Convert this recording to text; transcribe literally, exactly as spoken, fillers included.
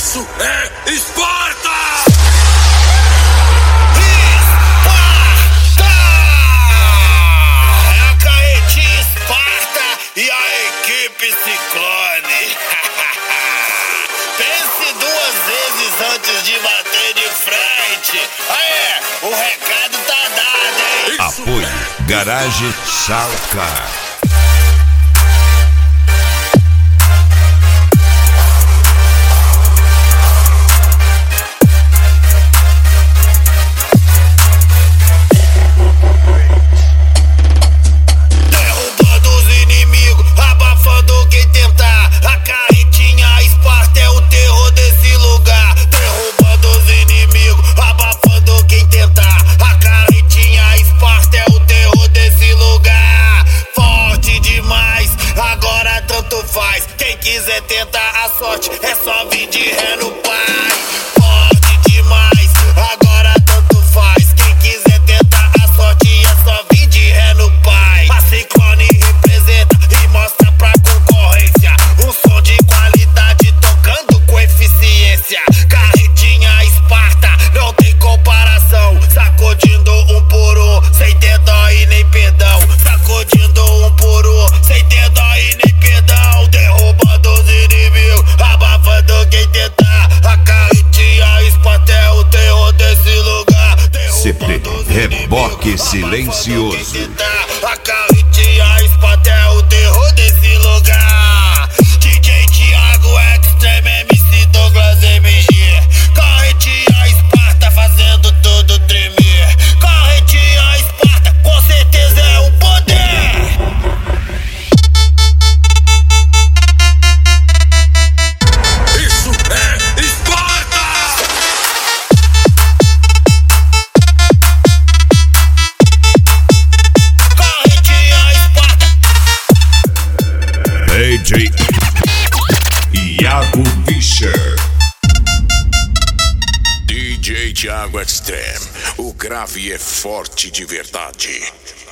Isso é Esparta! Esparta! É a carretinha Esparta e a equipe Ciclone. Pense duas vezes antes de bater de frente. Aê, o recado tá dado, hein? Apoio Garage Salcar. Quem quiser tentar a sorte, é só vir de ré no pai. Forte demais, agora tanto faz. Quem quiser tentar a sorte, é só vir de ré no pai. A Ciclone representa e mostra pra concorrência um som de qualidade tocando com eficiência. Carretinha Esparta, não tem comparação. Sacudindo um por um, sem ter dó e nem perdão. Sacudindo um por um, sem ter dó e nem perdão. Derrubando os inimigos, abafando quem tentar. A carretinha Esparta é o terror desse lugar. C P Reboque Silencioso. A carretinha Esparta é o terror desse lugar. D J Thiago Extreme, M C Douglas M G. Carretinha Esparta fazendo tudo tremer. Carretinha Esparta com certeza é o poder. Isso é Esparta! Carretinha Esparta. D J Iago Fischer. D J Thiago Extreme, o grave é forte de verdade.